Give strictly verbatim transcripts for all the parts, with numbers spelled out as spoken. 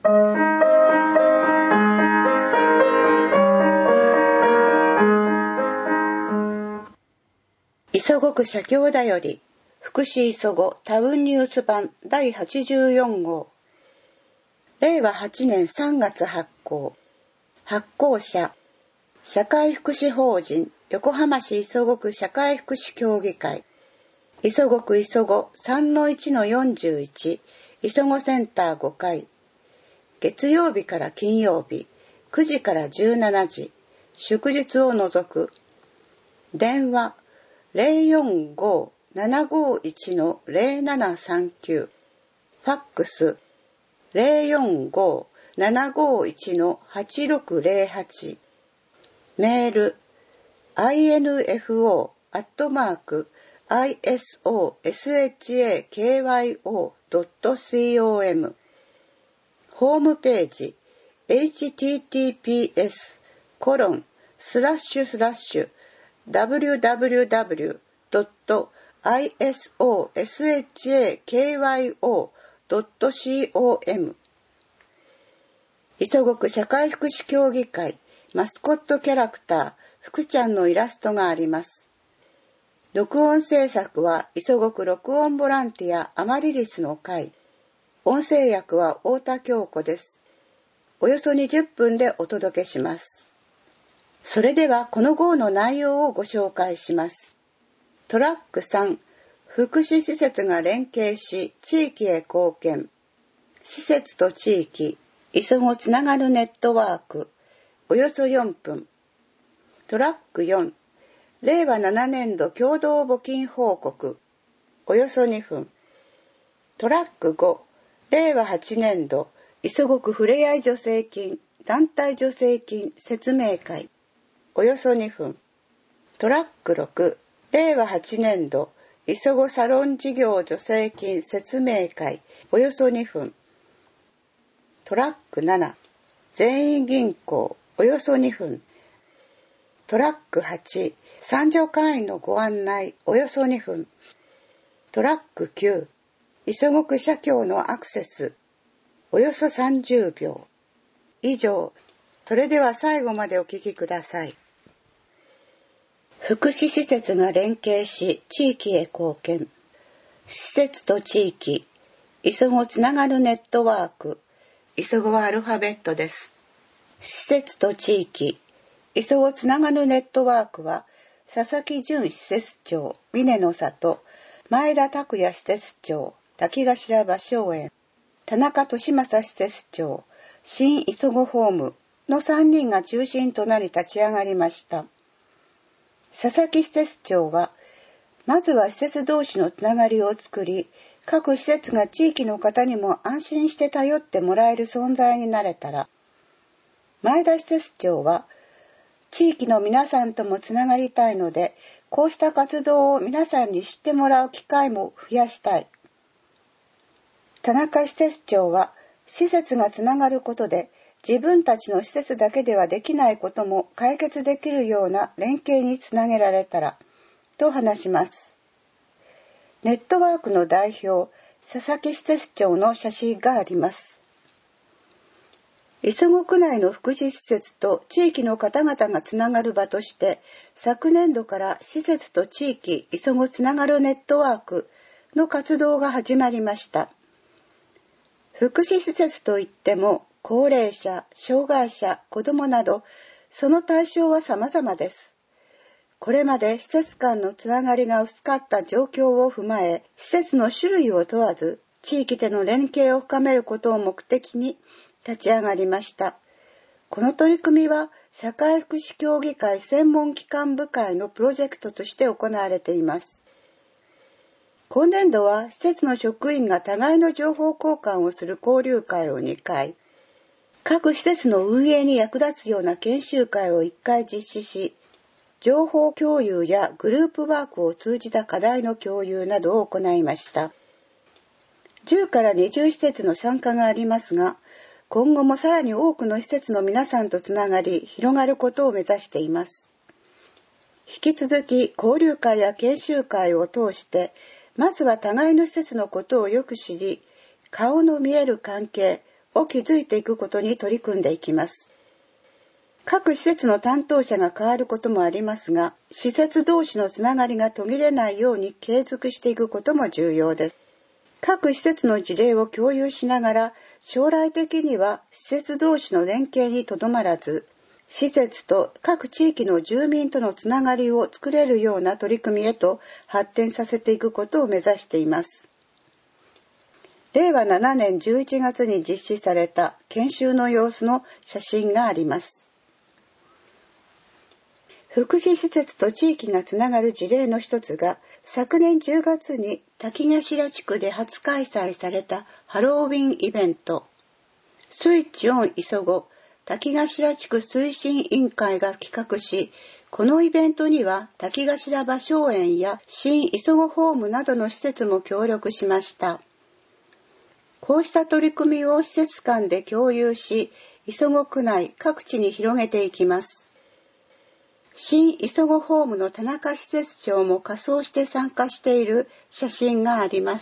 磯子区社協だより福祉磯子タウンニュース版だいはちじゅうよん号、れいわはちねんさんがつ発行、発行者社会福祉法人横浜市磯子区社会福祉協議会、磯子区磯子 さんのいちのよんじゅういち 磯子センターごかい、月曜日から金曜日くじからじゅうしちじ、祝日を除く。電話 ゼロよんごーななごーいちのゼロななさんきゅう、ファックス ゼロよんごーななごーいちのはちろくゼロはち、メール アイエヌエフオー アットマーク アイエスオーエスエイチエーケーワイオードットコム、 ホームページ エイチティーティーピーエスコロンスラッシュスラッシュダブリューダブリューダブリュードットアイエスオーエスエイチエーケーワイオードットコム、 磯子区社会福祉協議会マスコットキャラクター福ちゃんのイラストがあります。録音制作は磯子区録音ボランティアアマリリスの会、音声役は太田京子です。およそにじゅっぷんでお届けします。それではこの号の内容をご紹介します。トラックさん、福祉施設が連携し地域へ貢献、施設と地域磯子つながるネットワーク、およそよんぷん。トラックよん、れいわななねんど共同募金報告、およそにふん。トラックご、れいわはちねんど磯子区ふれあい助成金団体助成金説明会、およそにふん。トラックろく、れいわはちねんど磯子サロン事業助成金説明会、およそにふん。トラックなな、全員銀行、およそにふん。トラックはち、参助会員のご案内、およそにふん。トラックきゅう、磯子区社協のアクセス、およそさんじゅうびょう。以上、それでは最後までお聞きください。福祉施設が連携し地域へ貢献、施設と地域磯子つながるネットワーク、磯子はアルファベットです。施設と地域磯子つながるネットワークは佐々木淳施設長峰の里、前田拓也施設長滝頭芭蕉園、田中俊正施設長新磯子ホームのさんにんが中心となり立ち上がりました。佐々木施設長は、まずは施設同士のつながりを作り、各施設が地域の方にも安心して頼ってもらえる存在になれたら、前田施設長は、地域の皆さんともつながりたいので、こうした活動を皆さんに知ってもらう機会も増やしたい。田中施設長は、施設がつながることで、自分たちの施設だけではできないことも解決できるような連携につなげられたら、と話します。ネットワークの代表、佐々木施設長の写真があります。磯子区内の福祉施設と地域の方々がつながる場として、昨年度から施設と地域磯子つながるネットワークの活動が始まりました。福祉施設といっても、高齢者、障害者、子どもなど、その対象は様々です。これまで施設間のつながりが薄かった状況を踏まえ、施設の種類を問わず、地域での連携を深めることを目的に立ち上がりました。この取り組みは、社会福祉協議会専門機関部会のプロジェクトとして行われています。今年度は、施設の職員が互いの情報交換をする交流会をにかい、各施設の運営に役立つような研修会をいっかい実施し、情報共有やグループワークを通じた課題の共有などを行いました。じゅうからにじゅう施設の参加がありますが、今後もさらに多くの施設の皆さんとつながり、広がることを目指しています。引き続き交流会や研修会を通して、まずは互いの施設のことをよく知り、顔の見える関係、 を築いていくことに取り組んでいきます。各施設の担当者が変わることもありますが、施設同士のつながりが途切れないように継続していくことも重要です。各施設の事例を共有しながら、将来的には施設同士の連携にとどまらず、施設と各地域の住民とのつながりを作れるような取り組みへと発展させていくことを目指しています。れいわななねんじゅういちがつに実施された研修の様子の写真があります。福祉施設と地域がつながる事例の一つが、昨年じゅうがつに滝頭地区で初開催されたハロウィンイベント、スイッチオン磯子滝頭地区推進委員会が企画し、このイベントには滝頭芭蕉園や新磯子ホームなどの施設も協力しました。こうした取り組みを施設間で共有し、磯子区内各地に広げていきます。新磯子ホームの田中施設長も仮装して参加している写真があります。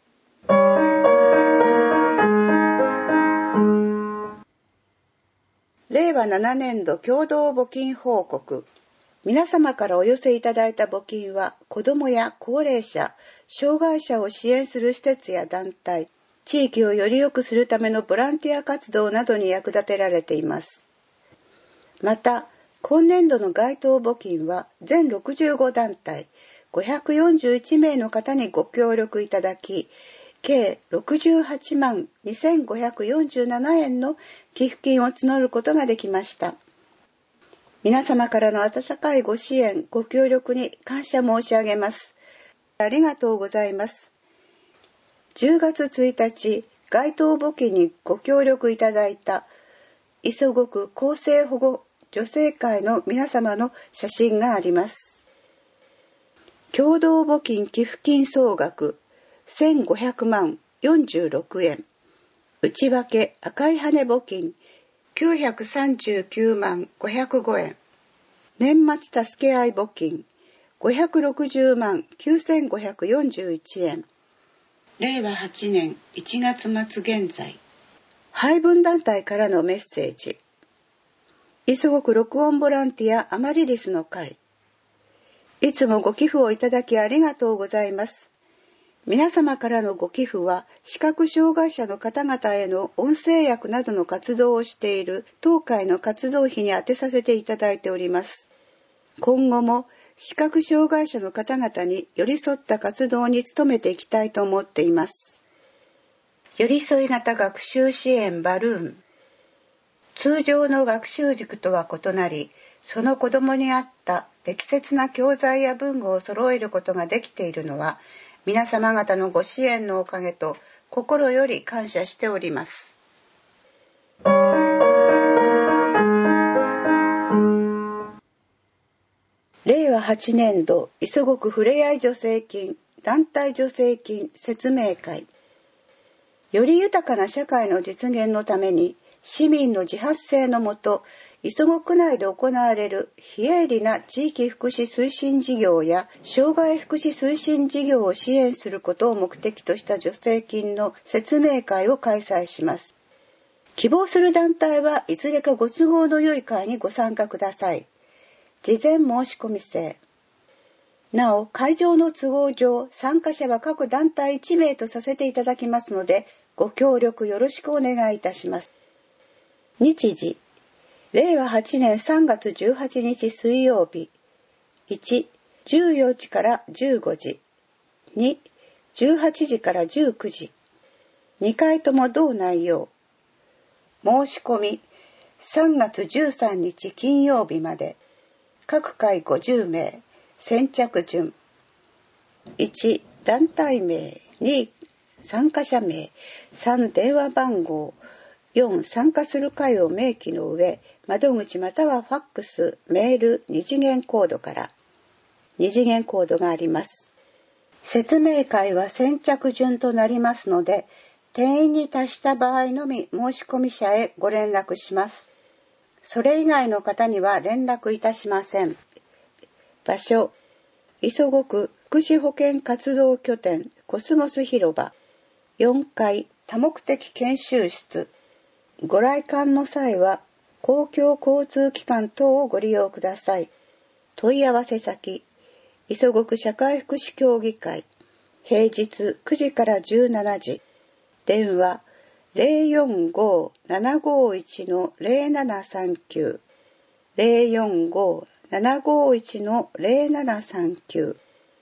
れいわななねんど共同募金報告。皆様からお寄せいただいた募金は、子どもや高齢者、障害者を支援する施設や団体、地域をより良くするためのボランティア活動などに役立てられています。また、今年度の該当募金は全ろくじゅうごだんたいごひゃくよんじゅういちめいの方にご協力いただき、計ろくじゅうはちまんにせんごひゃくよんじゅうななえんの寄付金を募ることができました。皆様からの温かいご支援、ご協力に感謝申し上げます。ありがとうございます。じゅうがつついたち、該当募金にご協力いただいた磯子区厚生保護女性会の皆様の写真があります。共同募金寄付金総額せんごひゃくまんよんじゅうろくえん、内訳赤い羽募金きゅうひゃくさんじゅうきゅうまんごひゃくごえん、年末助け合い募金ごひゃくろくじゅうまんきゅうせんごひゃくよんじゅういちえん、れいわはちねんいちがつまつ現在。配分団体からのメッセージ。磯子区録音ボランティアアマリリスの会。いつもご寄付をいただきありがとうございます。皆様からのご寄付は視覚障害者の方々への音声訳などの活動をしている当会の活動費に充てさせていただいております。今後も視覚障害者の方々に寄り添った活動に努めていきたいと思っています。寄り添い型学習支援バルーン。通常の学習塾とは異なり、その子どもに合った適切な教材や文具を揃えることができているのは、皆様方のご支援のおかげと心より感謝しております。れいわはちねんど磯子区ふれあい助成金団体助成金説明会。より豊かな社会の実現のために、市民の自発性のもと、磯子区内で行われる非営利な地域福祉推進事業や障害福祉推進事業を支援することを目的とした助成金の説明会を開催します。希望する団体はいずれかご都合の良い会にご参加ください。事前申し込み制。なお、会場の都合上、参加者は各団体いちめいとさせていただきますので、ご協力よろしくお願いいたします。日時、れいわはちねんさんがつじゅうはちにち水曜日。いち、じゅうよじからじゅうごじ。に、じゅうはちじからじゅうくじ。にかいとも同内容。申し込み、さんがつじゅうさんにち金曜日まで。各回ごじゅうめい。先着順。いち、団体名。に、参加者名。さん、電話番号。よん、参加する会を明記の上、窓口またはファックス、メール、二次元コードから。二次元コードがあります。説明会は先着順となりますので、定員に達した場合のみ申し込み者へご連絡します。それ以外の方には連絡いたしません。場所、磯子区福祉保健活動拠点コスモス広場よんかい多目的研修室。ご来館の際は公共交通機関等をご利用ください。問い合わせ先、磯子区社会福祉協議会、平日くじからじゅうしちじ、電話 ゼロよんごーななごーいちのゼロななさんきゅう、ゼロよんごーななごーいちのゼロななさんきゅう。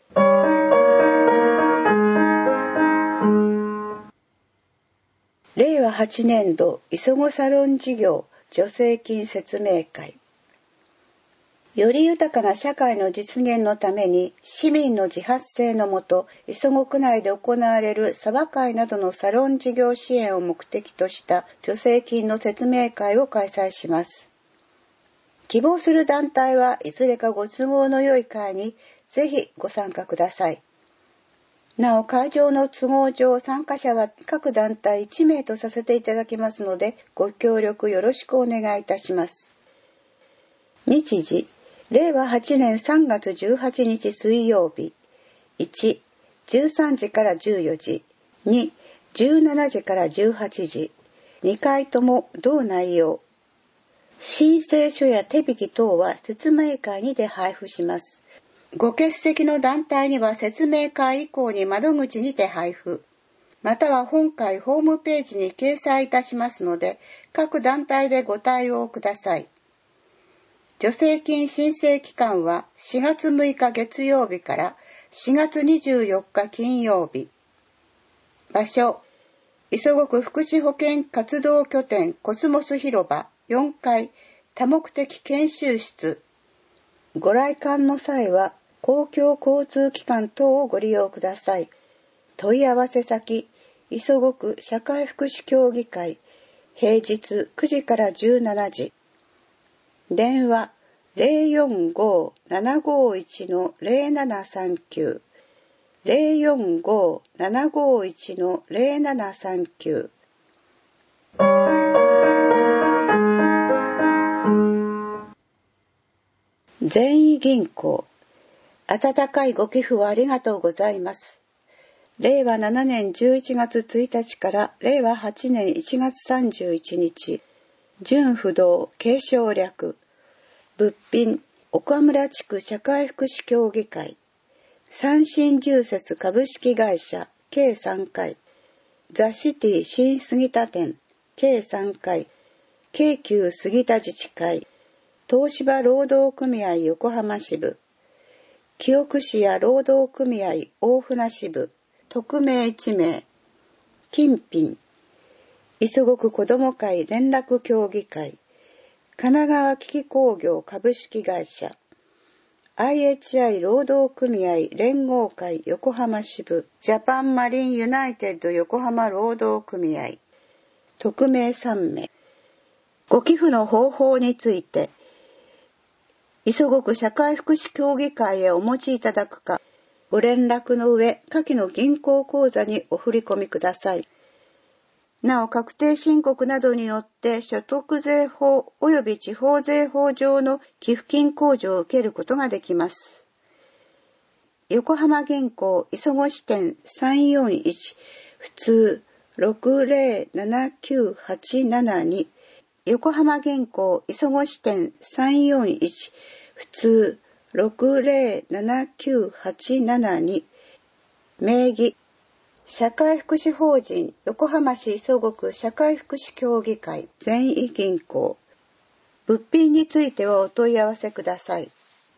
れいわはちねんど磯子サロン事業助成金説明会。より豊かな社会の実現のために市民の自発性のもと磯子区内で行われるサバ会などのサロン事業支援を目的とした助成金の説明会を開催します。希望する団体はいずれかご都合の良い会にぜひご参加ください。なお会場の都合上参加者は各団体いちめいとさせていただきますのでご協力よろしくお願いいたします。日時、れいわはちねんさんがつじゅうはちにち水曜日。いち、じゅうさんじからじゅうよじ。に、じゅうしちじからじゅうはちじ。にかいとも同内容。申請書や手引き等は説明会にて配布します。ご欠席の団体には説明会以降に窓口にて配布、または本会ホームページに掲載いたしますので、各団体でご対応ください。助成金申請期間はしがつむいか月曜日からしがつにじゅうよっか金曜日。場所、磯子区福祉保健活動拠点コスモス広場よんかい多目的研修室。ご来館の際は公共交通機関等をご利用ください。問い合わせ先、磯子区社会福祉協議会、平日くじからじゅうしちじ。電話 ゼロよんごーななごーいちのゼロななさんきゅう、ゼロよんごーななごーいちのゼロななさんきゅう。善意銀行、温かいご寄付をありがとうございます。れいわななねんじゅういちがつついたちかられいわはちねんいちがつさんじゅういちにち、純不動継承略、物品岡村地区社会福祉協議会、三新住設株式会社計さんかい、ザ・シティ新杉田店計さんかい、京急杉田自治会、東芝労働組合横浜支部、清久市や労働組合大船支部、匿名いちめい、金品、磯子区子ども会連絡協議会、神奈川機器工業株式会社、アイエイチアイ 労働組合連合会横浜支部、ジャパンマリンユナイテッド横浜労働組合、匿名さんめい。ご寄付の方法について、磯子区社会福祉協議会へお持ちいただくか、ご連絡の上、下記の銀行口座にお振り込みください。なお、確定申告などによって所得税法及び地方税法上の寄付金控除を受けることができます。横浜銀行磯子支店さんよんいち普通ろくゼロななきゅうはちななに、横浜銀行磯子支店さんよんいち普通ろくゼロななきゅうはちななに、名義社会福祉法人横浜市磯子区社会福祉協議会善意銀行。物品についてはお問い合わせください。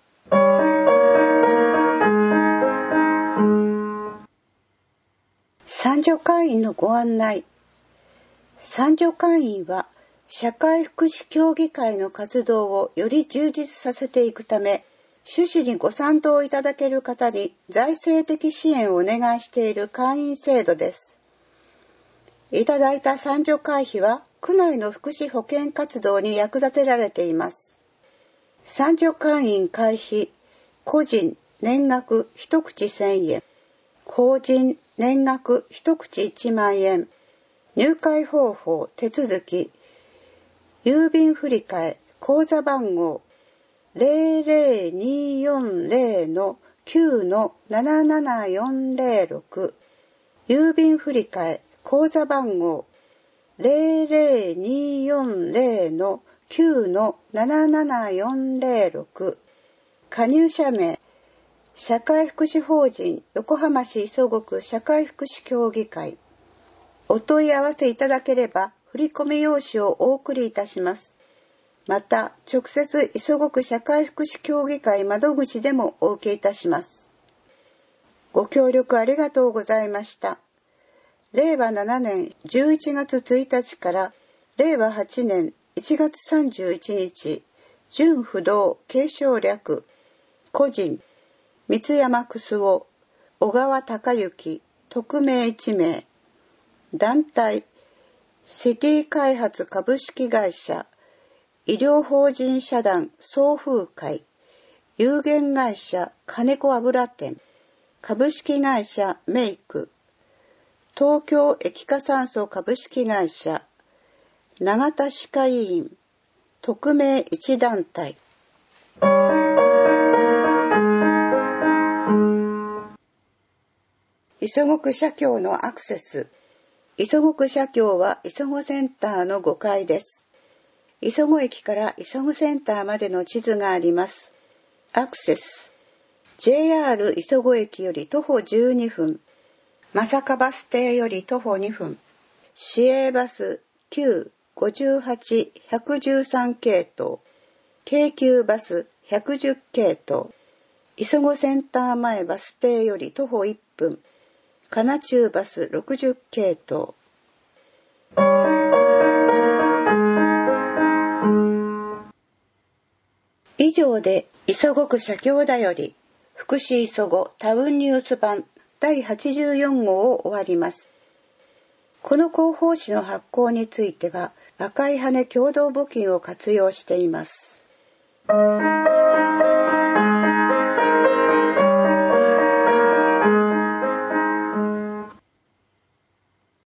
参助会員のご案内。参助会員は社会福祉協議会の活動をより充実させていくため、趣旨にご賛同いただける方に財政的支援をお願いしている会員制度です。いただいた参助会費は区内の福祉保健活動に役立てられています。参助会員会費、個人年額一口せんえん、法人年額一口いちまんえん、入会方法手続き、郵便振替口座番号ゼロゼロにーよんゼロのきゅうのななななよんゼロろく、郵便振替口座番号 ゼロゼロにーよんゼロ きゅう ななななよんゼロろく、加入者名社会福祉法人横浜市磯子区社会福祉協議会。お問い合わせいただければ振込用紙をお送りいたします。また直接磯子区社会福祉協議会窓口でもお受けいたします。ご協力ありがとうございました。れいわななねんじゅういちがつついたちかられいわはちねんいちがつさんじゅういちにち、準不動継承略個人三山くすお、小川隆之、匿名いちめい、団体シティ開発株式会社、医療法人社団送風会、有限会社金子油店、株式会社メイク、東京液化酸素株式会社、永田歯科医院、匿名一団体。磯子区社協のアクセス。磯子区社協は磯子センターのごかいです。磯子駅から磯子センターまでの地図があります。アクセス。ジェイアール 磯子駅より徒歩じゅうにふん。正香バス停より徒歩にふん。市営バスきゅう、ごじゅうはち、ひゃくじゅうさん系統。京急バスひゃくじゅう系統。磯子センター前バス停より徒歩いっぷん。かな中バスろくじゅう系統。以上で磯子区社協だより福祉磯子タウンニュース版だいはちじゅうよんごうを終わります。この広報誌の発行については赤い羽共同募金を活用しています。